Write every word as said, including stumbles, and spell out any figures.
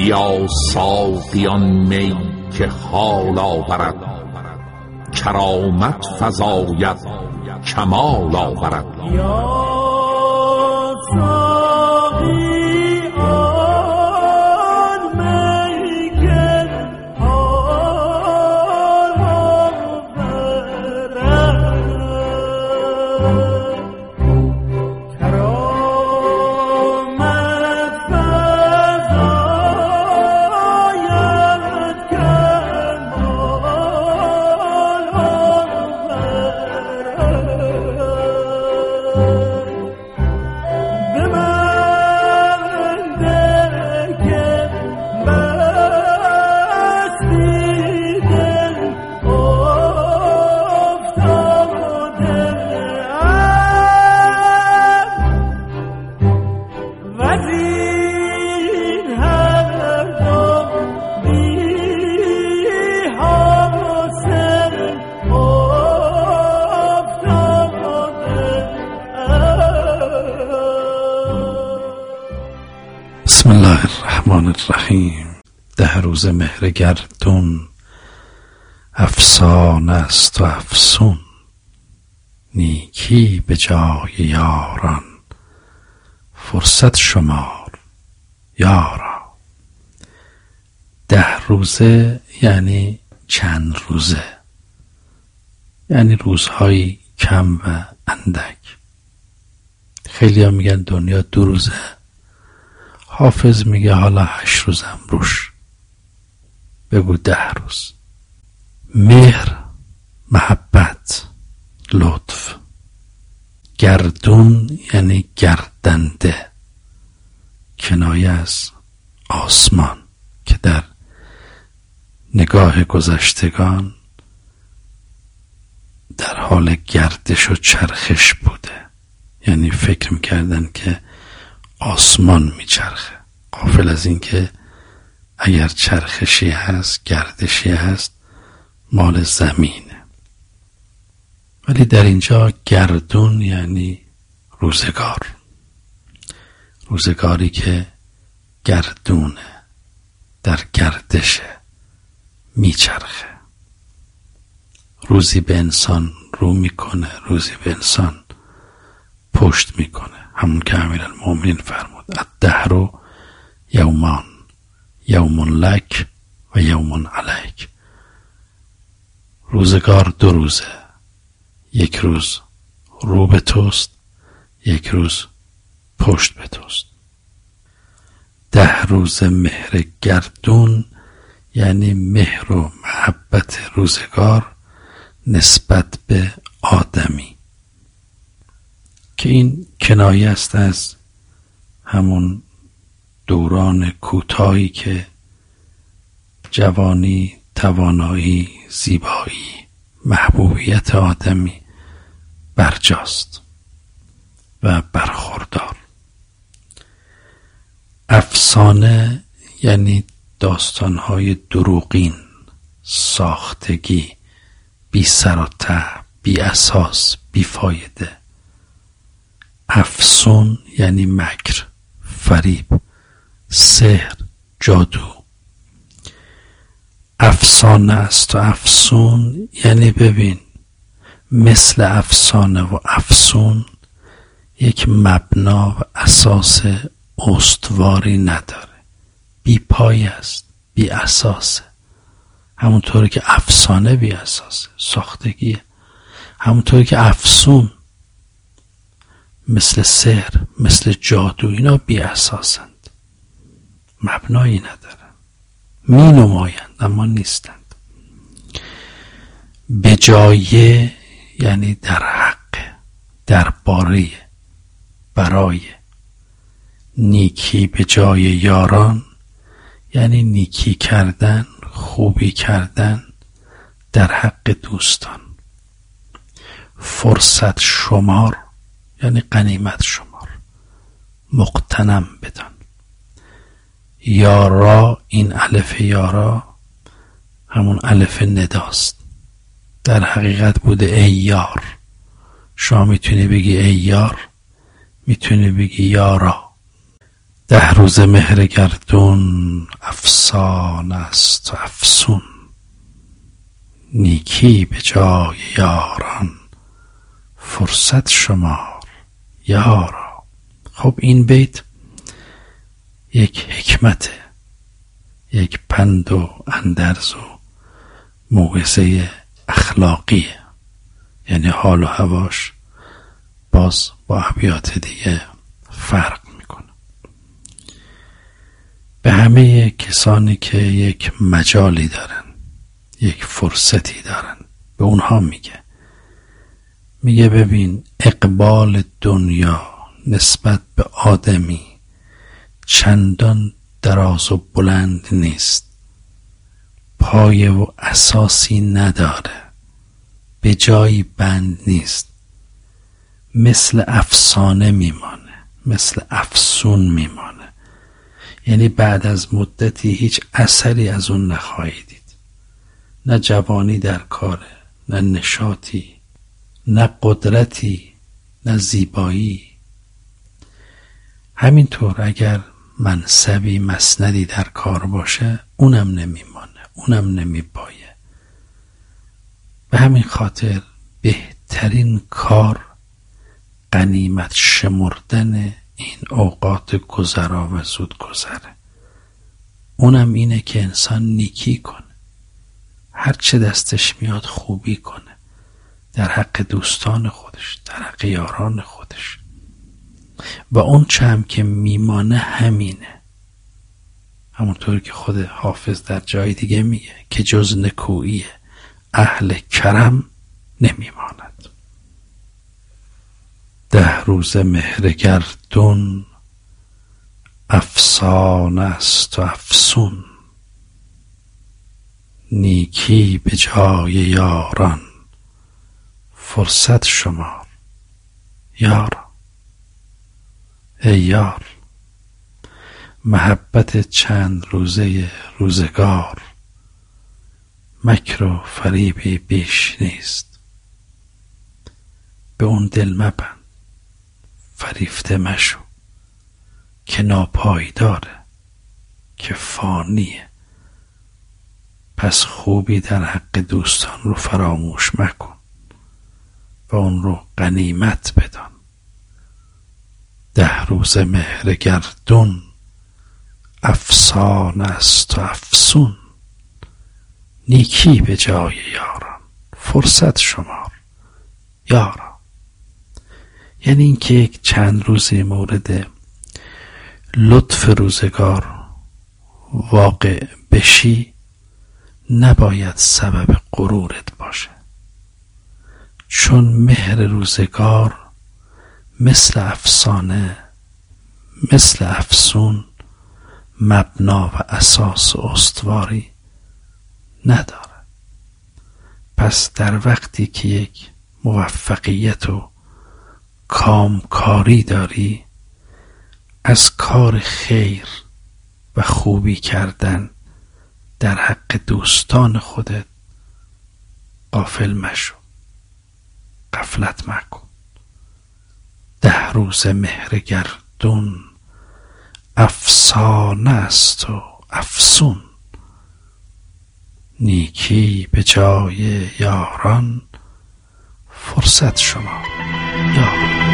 بیا ساقیان می که حال آورد، کرامت فزاید کمال آورد. یا بسم الله الرحمن الرحیم. ده روز مهر گردون، افسانه است و افسون، نیکی به جای یاران، فرصت شمار یارا. ده روزه یعنی چند روزه، یعنی روزهایی کم و اندک. خیلی ها میگن دنیا دو روزه، حافظ میگه حالا هشت روزم روش، بگو ده روز. مهر، محبت، لطف. گردون یعنی گردنده، کنایه از آسمان که در نگاه گذشتگان در حال گردش و چرخش بوده، یعنی فکر میکردن که آسمان میچرخه، غافل از این که اگر چرخشی هست، گردشی هست، مال زمینه. ولی در اینجا گردون یعنی روزگار، روزگاری که گردونه، در گردشه، میچرخه. روزی به انسان رو میکنه، روزی به انسان پشت میکنه. همون که امیرالمومنین فرمود الدهر یومان، یوم لک و یوم علیک. روزگار دو روزه، یک روز رو به توست، یک روز پشت به توست. ده روز مهر گردون یعنی مهر و محبت روزگار نسبت به آدمی، که این کنایه است از همون دوران کوتاهی که جوانی، توانایی، زیبایی، محبوبیت آدمی برجاست و برخوردار. افسانه یعنی داستانهای دروغین، ساختگی، بی سر و ته، بی اساس، بی فایده. افسون یعنی مکر، فریب، سحر، جادو. افسانه است و افسون یعنی ببین، مثل افسانه و افسون یک مبنا و اساس استواری نداره، بی پای است، بی اساسه. همونطوری که افسانه بی اساسه، ساختگیه، همونطوری که افسون مثل سحر، مثل جادو، اینا بی اساسند، مبنایی ندارن، می نمایند اما نیستند. به جای یعنی در حق، در باره، برای. نیکی به جای یاران یعنی نیکی کردن، خوبی کردن در حق دوستان. فرصت شمار یعنی غنیمت شمار، مغتنم بدان. یارا، این الف یارا همون الف نداست، در حقیقت بوده ای یار. شما میتونی بگی ای یار، میتونی بگی یارا. ده روز مهر گردون افسانه است و افسون، نیکی به جای یاران فرصت شمار یارا. خب این بیت یک حکمت، یک پند و اندرز و موعظه اخلاقیه، یعنی حال و هواش باز با ابیات دیگه فرق میکنه. به همه کسانی که یک مجالی دارن، یک فرصتی دارن، به اونها میگه میگه ببین اقبال دنیا نسبت به آدمی چندان دراز و بلند نیست، پایه و اساسی نداره، به جایی بند نیست، مثل افسانه میمانه، مثل افسون میمانه. یعنی بعد از مدتی هیچ اثری از اون نخواهی دید، نه جوانی در کاره، نه نشاطی، نه قدرتی، نه زیبایی. همینطور اگر منصبی مسندی در کار باشه اونم نمیمانه، اونم نمیپایه. به همین خاطر بهترین کار غنیمت شمردن این اوقات گذرا و زود گذره. اونم اینه که انسان نیکی کنه، هر چه دستش میاد خوبی کنه، در حق دوستان خودش، در حق یاران خودش. و اون چه هم که میمانه همینه، همونطور که خود حافظ در جای دیگه میگه که جز نکویی اهل کرم نمیماند. ده روز مهر گردون افسانه است و افسون، نیکی به جای یاران فرصت شمار یار. ای یار، محبت چند روزه روزگار، مکر و فریبی بیش نیست. به اون دل مبند، فریفته مشو که ناپایداره، که فانیه. پس خوبی در حق دوستان رو فراموش مکن و اون رو غنیمت بدان. ده روز مهر گردون افسانه است و افسون، نیکی به جای یاران فرصت شمار یارا. یعنی این که یک چند روزی مورد لطف روزگار واقع بشی نباید سبب غرورت باشه، چون مهر روزگار مثل افسانه، مثل افسون مبنا و اساس و استواری نداره. پس در وقتی که یک موفقیت و کامکاری داری، از کار خیر و خوبی کردن در حق دوستان خودت غافل مشو، غفلت مکن. ده روز مهر گردون افسانه است و افسون، نیکی به جای یاران فرصت شمار یار.